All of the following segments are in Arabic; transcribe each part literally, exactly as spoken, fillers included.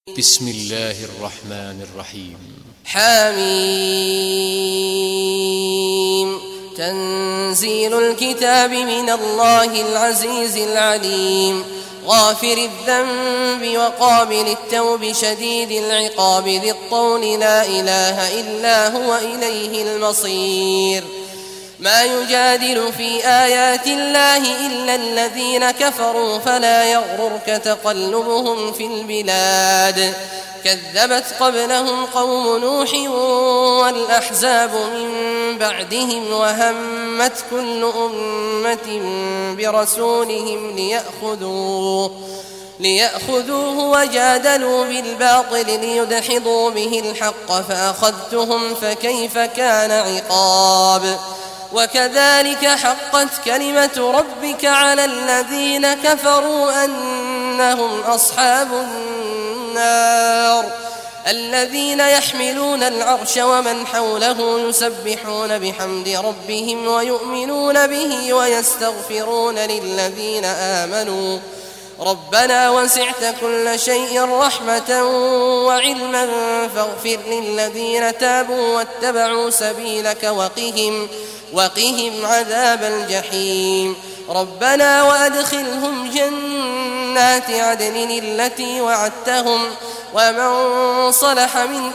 بسم الله الرحمن الرحيم. حميم. تنزيل الكتاب من الله العزيز العليم، غافر الذنب وقابل التوب شديد العقاب ذي الطول لا إله إلا هو إليه المصير. ما يجادل في آيات الله إلا الذين كفروا فلا يغررك تقلبهم في البلاد. كذبت قبلهم قوم نوح والأحزاب من بعدهم وهمت كل أمة برسولهم ليأخذوه ليأخذوه وجادلوا بالباطل ليدحضوا به الحق فأخذتهم فكيف كان عقاب. وكذلك حقت كلمة ربك على الذين كفروا أنهم أصحاب النار. الذين يحملون العرش ومن حوله يسبحون بحمد ربهم ويؤمنون به ويستغفرون للذين آمنوا ربنا وسعت كل شيء رحمة وعلما فاغفر للذين تابوا واتبعوا سبيلك وقهم وقهم عذاب الجحيم. ربنا وأدخلهم جنات عدن التي وعدتهم ومن صلح من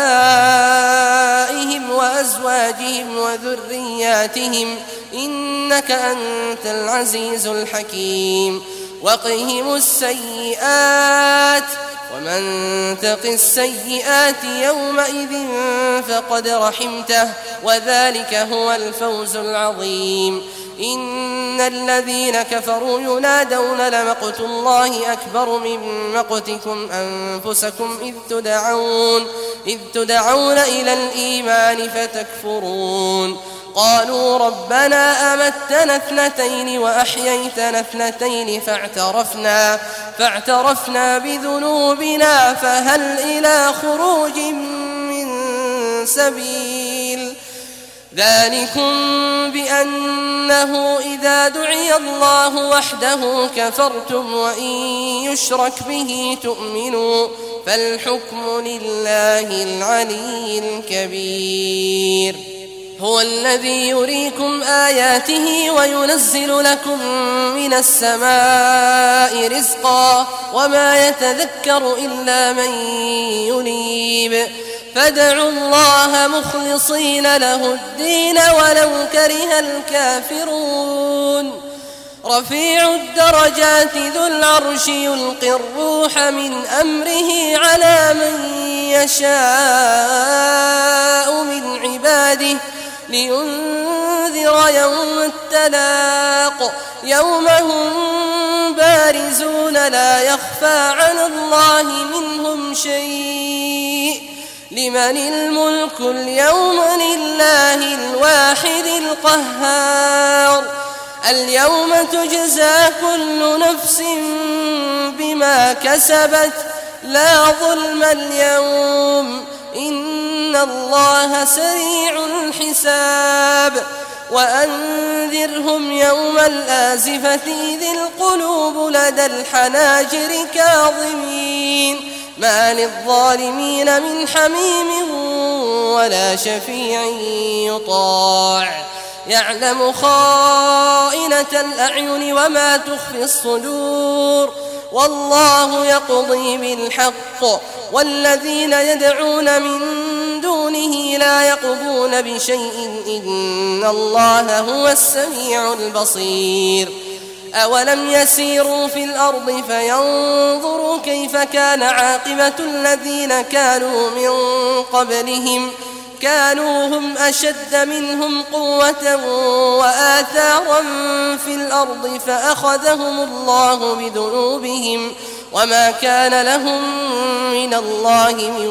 آبائهم وأزواجهم وذرياتهم إنك أنت العزيز الحكيم. وقهم السيئات ومن تق السيئات يومئذ فقد رحمته وذلك هو الفوز العظيم. إن الذين كفروا ينادون لمقت الله أكبر من مقتكم أنفسكم إذ تدعون, إذ تدعون إلى الإيمان فتكفرون. قالوا ربنا أمتنا اثنتين وأحييتنا اثنتين فاعترفنا, فاعترفنا بذنوبنا فهل إلى خروج من سبيل. ذلكم بأنه إذا دعي الله وحده كفرتم وإن يشرك به تؤمنوا فالحكم لله العلي الكبير. هو الذي يريكم آياته وينزل لكم من السماء رزقا وما يتذكر إلا من ينيب. فادعوا الله مخلصين له الدين ولو كره الكافرون. رفيع الدرجات ذو العرش يلقي الروح من أمره على من يشاء من عباده لينذر يوم التلاق يوم هم بارزون لا يخفى على الله منهم شيء. لمن الملك اليوم لله الواحد القهار. اليوم تجزى كل نفس بما كسبت لا ظلم اليوم إن الله سريع الحساب. وأنذرهم يوم الآزفة إذ القلوب لدى الحناجر كاظمين ما للظالمين من حميم ولا شفيع يطاع. يعلم خائنة الأعين وما تخفي الصدور والله يقضي بالحق والذين يدعون من دونه لا يقضون بشيء إن الله هو السميع البصير. أولم يسيروا في الأرض فينظروا كيف كان عاقبة الذين كانوا من قبلهم كانوا هم أشد منهم قوة وآثارا في الأرض فأخذهم الله بذنوبهم وما كان لهم من الله من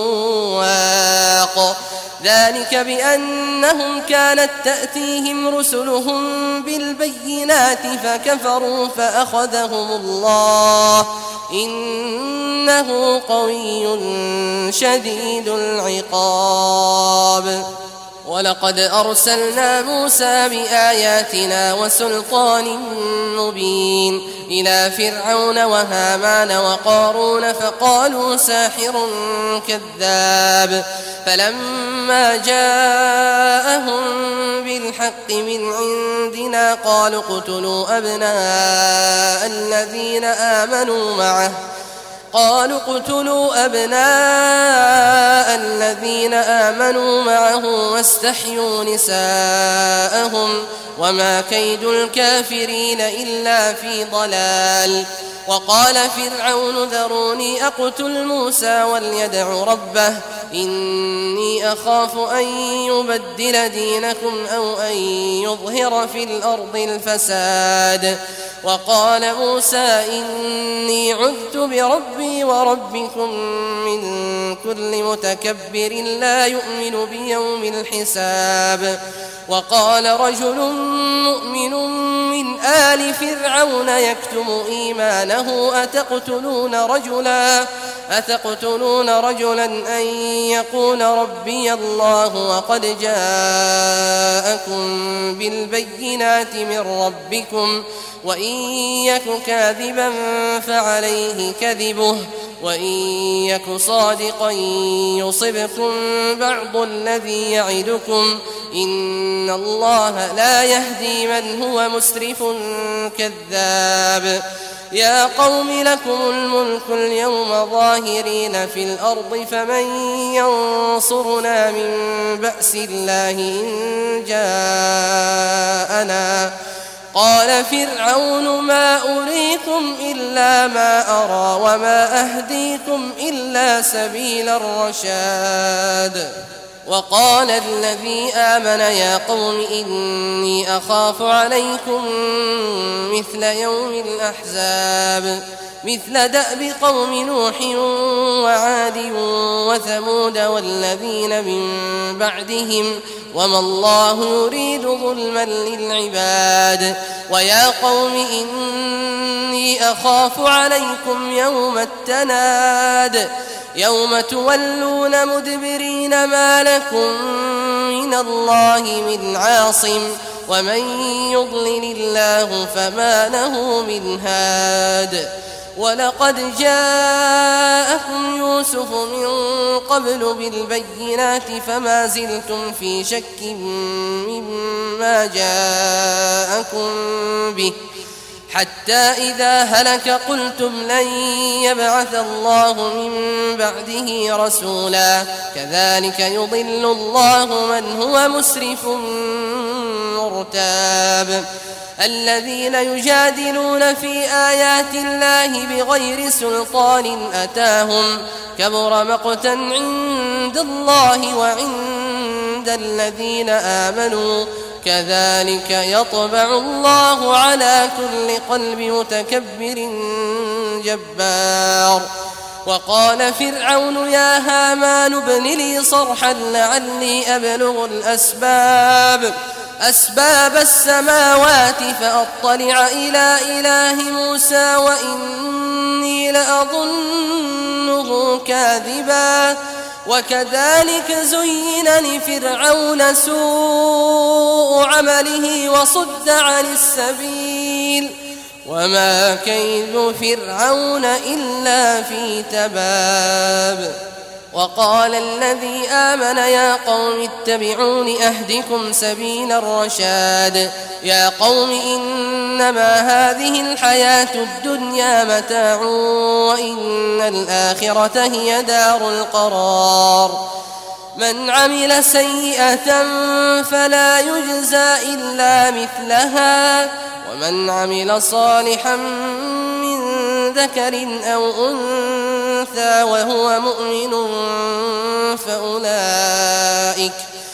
واق. ذلك بأنهم كانت تأتيهم رسلهم بالبينات فكفروا فأخذهم الله إنه قوي شديد العقاب. ولقد أرسلنا موسى بآياتنا وسلطان مبين إلى فرعون وهامان وقارون فقالوا ساحر كذاب فلما جاءهم بالحق من عندنا قالوا اقتلوا أبناء الذين آمنوا معه قالوا اقتلوا أبناء الذين آمنوا معه واستحيوا نساءهم وما كيد الكافرين إلا في ضلال. وقال فرعون ذروني أقتل موسى وليدع ربه إني أخاف أن يبدل دينكم أو أن يظهر في الأرض الفساد. وقال موسى إني عذت بربي وربكم من كل متكبر لا يؤمن بيوم الحساب. وقال رجل مؤمن من آل فرعون يكتم إيمانه أتقتلون رجلا أتقتلون رجلا أن يقول ربي الله وقد جاءكم بالبينات من ربكم وإن يك كاذبا فعليه كذبه وإن يك صادقا يصبكم بعض الذي يعدكم إن الله لا يهدي من هو مسرف كذاب. يا قوم لكم الملك اليوم ظاهرين في الأرض فمن ينصرنا من بأس الله إن جاءنا. قال فرعون ما أريكم إلا ما أرى وما أهديكم إلا سبيل الرشاد. وقال الذي آمن يا قوم إني أخاف عليكم مثل يوم الأحزاب مثل دأب قوم نوح وعاد وثمود والذين من بعدهم وما الله يريد ظلما للعباد. ويا قوم إني أخاف عليكم يوم التناد يوم تولون مدبرين ما لكم من الله من عاصم ومن يضلل الله فما له من هاد. ولقد جاءكم يوسف من قبل بالبينات فما زلتم في شك مما جاءكم به حتى إذا هلك قلتم لن يبعث الله من بعده رسولا كذلك يضل الله من هو مسرف مرتاب. الذين يجادلون في آيات الله بغير سلطان أتاهم كبر مقتا عند الله وعند الذين آمنوا كذلك يطبع الله على كل قلب متكبر جبار. وقال فرعون يا هامان ابن لي صرحا لعلي أبلغ الأسباب أسباب السماوات فأطلع إلى إله موسى وإني لأظنه كاذبا. وكذلك زين لفرعون سوء عمله وصد عن السبيل وما كيد فرعون إلا في تباب. وقال الذي آمن يا قوم اتبعون أهدكم سبيل الرشاد. يا قوم إنما هذه الحياة الدنيا متاع وإن الآخرة هي دار القرار. من عمل سيئة فلا يجزى إلا مثلها ومن عمل صالحا من ذكر أو أنثى وهو مؤمن فأولئك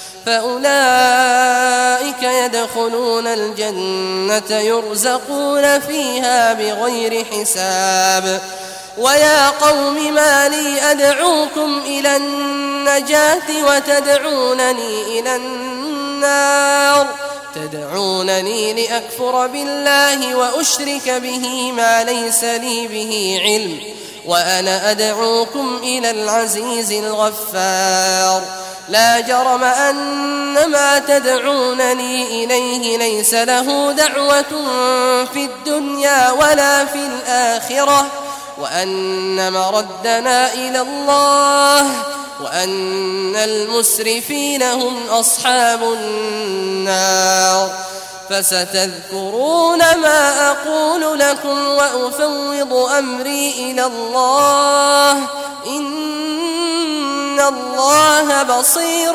فأولئك يدخلون الجنة يرزقون فيها بغير حساب. ويا قوم ما لي أدعوكم إلى النجاة وتدعونني إلى النار تدعونني لأكفر بالله وأشرك به ما ليس لي به علم وأنا أدعوكم إلى العزيز الغفار لا جرم أن ما تدعونني إليه ليس له دعوة في الدنيا ولا في الآخرة وأن مردنا إلى الله وأن المسرفين هم أصحاب النار فستذكرون ما أقول لكم وأفوض أمري إلى الله إن الله بصير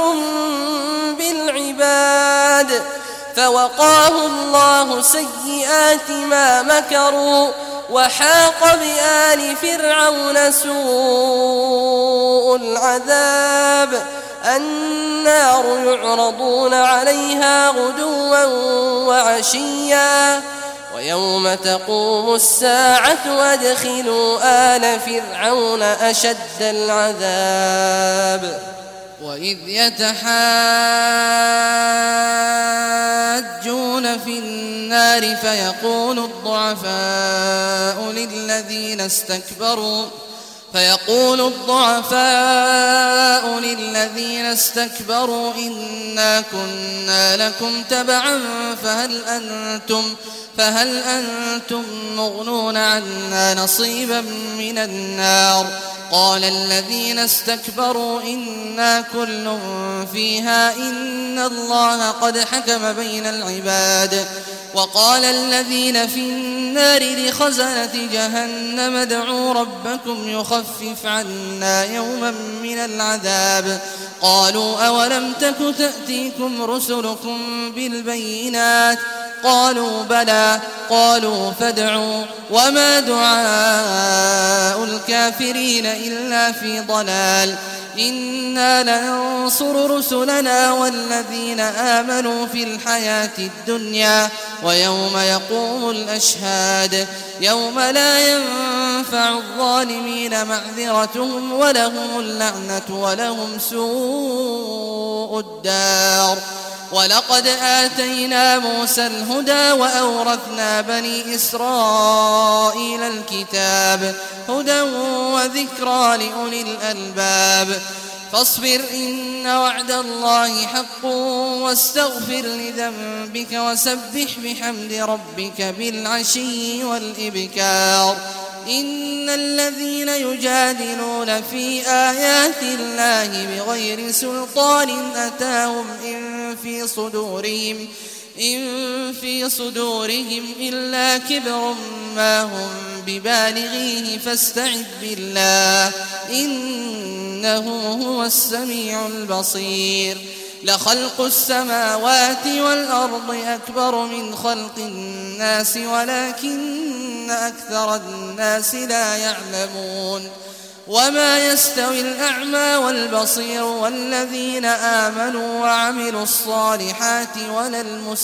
بالعباد فوقاه الله سيئات ما مكروا وحاق بآل فرعون سوء العذاب النار يعرضون عليها غدوا وعشيا ويوم تقوم الساعة وادخلوا آل فرعون أشد العذاب وإذ يتحاجون في النار فيقول الضعفاء للذين استكبروا فيقول الضعفاء للذين استكبروا إنا كنا لكم تبعا فهل أنتم فهل أنتم مغنون عنا نصيبا من النار قال الذين استكبروا إنا كل فيها إن الله قد حكم بين العباد وقال الذين في النار لخزنة جهنم ادعوا ربكم يخفف عنا يوما من العذاب قالوا أولم تك تأتيكم رسلكم بالبينات قالوا بلى قالوا فادعوا وما دعاء الكافرين إلا في ضلال إنا لننصر رسلنا والذين آمنوا في الحياة الدنيا ويوم يقوم الأشهاد يوم لا ينفع الظالمين معذرتهم ولهم اللعنة ولهم سوء الدار ولقد آتينا موسى الهدى وأورثنا بني إسرائيل الكتاب هدى وذكرى لأولي الألباب فاصبر إن وعد الله حق واستغفر لذنبك وسبح بحمد ربك بالعشي والإبكار إن الذين يجادلون في آيات الله بغير سلطان أتاهم إن في صدورهم إن في صدورهم إلا كبر ما هم ببالغيه فاستعذ بالله إنه هو السميع البصير لخلق السماوات والأرض أكبر من خلق الناس ولكن أكثر الناس لا يعلمون وما يستوي الأعمى والبصير والذين آمنوا وعملوا الصالحات ولا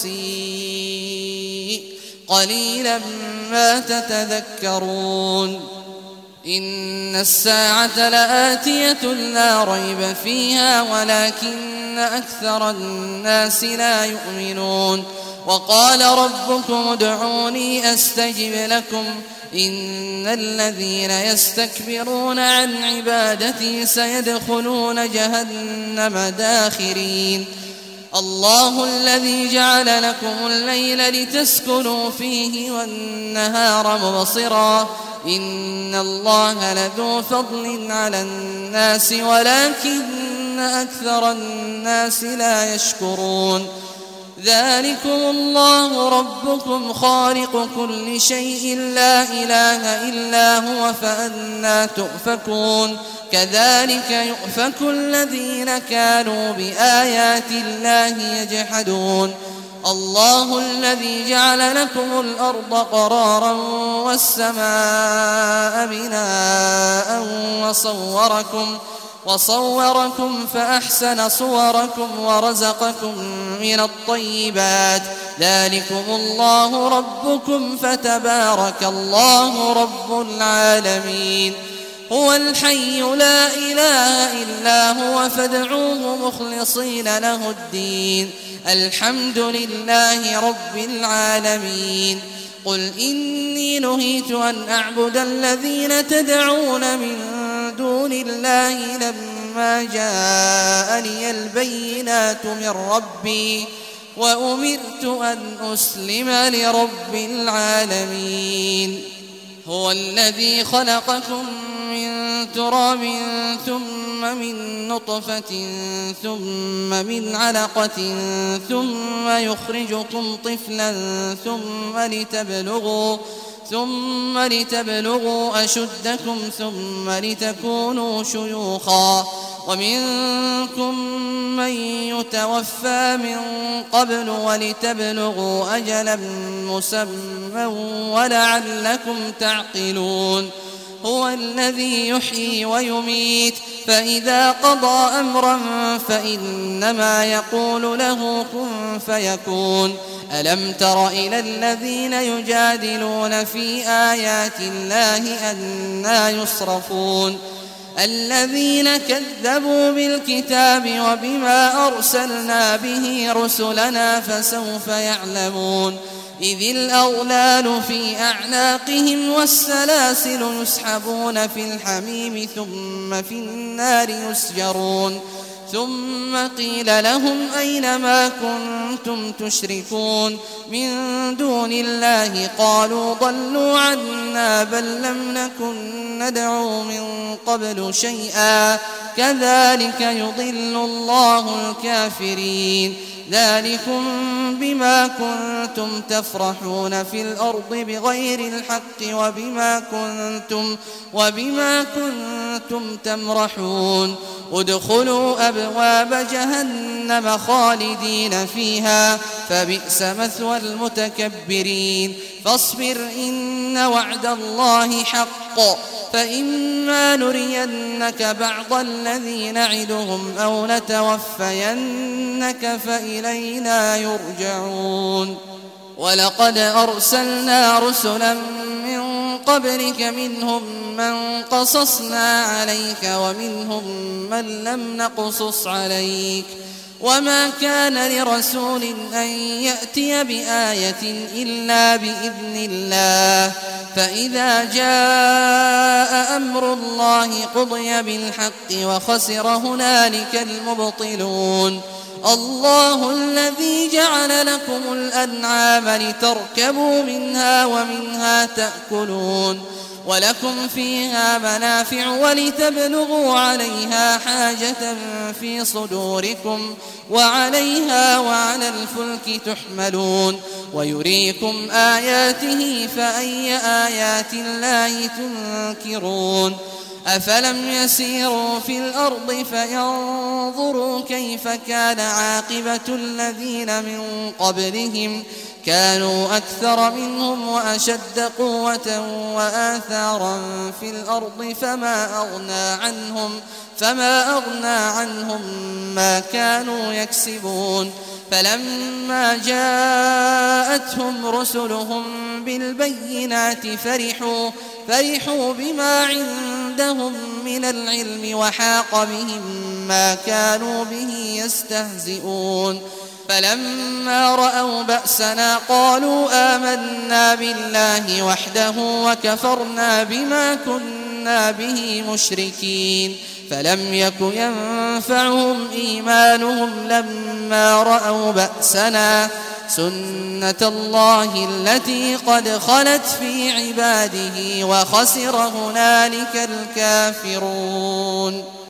المسيء قليلا ما تتذكرون إن الساعة لآتية لا ريب فيها ولكن أكثر الناس لا يؤمنون وقال ربكم ادعوني أستجب لكم إن الذين يستكبرون عن عبادتي سيدخلون جهنم داخرين الله الذي جعل لكم الليل لتسكنوا فيه والنهار مبصرا إن الله لذو فضل على الناس ولكن أكثر الناس لا يشكرون ذلكم الله ربكم خالق كل شيء لا إله إلا هو فأنى تؤفكون كذلك يؤفك الذين كانوا بآيات الله يجحدون الله الذي جعل لكم الأرض قرارا والسماء بناء وصوركم وصوركم فأحسن صوركم ورزقكم من الطيبات ذلكم الله ربكم فتبارك الله رب العالمين هو الحي لا إله إلا هو فادعوه مخلصين له الدين الحمد لله رب العالمين قل إني نهيت أن أعبد الذين تدعون من دون الله لما جاءني البينات من ربي وأمرت أن أسلم لرب العالمين. هو الذي خلقكم من تراب ثم من نطفة ثم من علقة ثم يخرجكم طفلا ثم لتبلغوا ثم لتبلغوا أشدكم ثم لتكونوا شيوخا ومنكم من يتوفى من قبل ولتبلغوا أجلا مسمى ولعلكم تعقلون. هو الذي يحيي ويميت فإذا قضى أمرا فإنما يقول له كن فيكون. ألم تر إلى الذين يجادلون في آيات الله أنى يصرفون الذين كذبوا بالكتاب وبما أرسلنا به رسلنا فسوف يعلمون. إذ الأغلال في أعناقهم والسلاسل يسحبون في الحميم ثم في النار يسجرون. ثم قيل لهم أين ما كنتم تشركون من دون الله قالوا ضلوا عنا بل لم نكن ندعو من قبل شيئا كذلك يضل الله الكافرين. ذلكم بما كنتم تفرحون في الأرض بغير الحق وبما كنتم, وبما كنتم تمرحون. ادخلوا أبواب جهنم خالدين فيها فبئس مثوى المتكبرين. فاصبر إن وعد الله حق فإما نرينك بعض الذي نعدهم أو نتوفينك فإلينا يرجعون. ولقد أرسلنا رسلا من قبلك منهم من قصصنا عليك ومنهم من لم نقصص عليك وما كان لرسول أن يأتي بآية إلا بإذن الله فإذا جاء أمر الله قضي بالحق وخسر هنالك المبطلون. الله الذي جعل لكم الأنعام لتركبوا منها ومنها تأكلون ولكم فيها منافع ولتبلغوا عليها حاجة في صدوركم وعليها وعلى الفلك تحملون ويريكم آياته فأي آيات الله تنكرون. أفلم يسيروا في الأرض فينظروا كيف كان عاقبة الذين من قبلهم كانوا أكثر منهم وأشد قوة وآثارا في الأرض فما أغنى عنهم فما أغنى عنهم ما كانوا يكسبون. فلما جاءتهم رسلهم بالبينات فرحوا فرحوا بما عندهم من العلم وحاق بهم ما كانوا به يستهزئون. فلما رأوا بأسنا قالوا آمنا بالله وحده وكفرنا بما كنا به مشركين. فلم يك ينفعهم إيمانهم لما رأوا بأسنا سنة الله التي قد خلت في عباده وخسر هنالك الكافرون.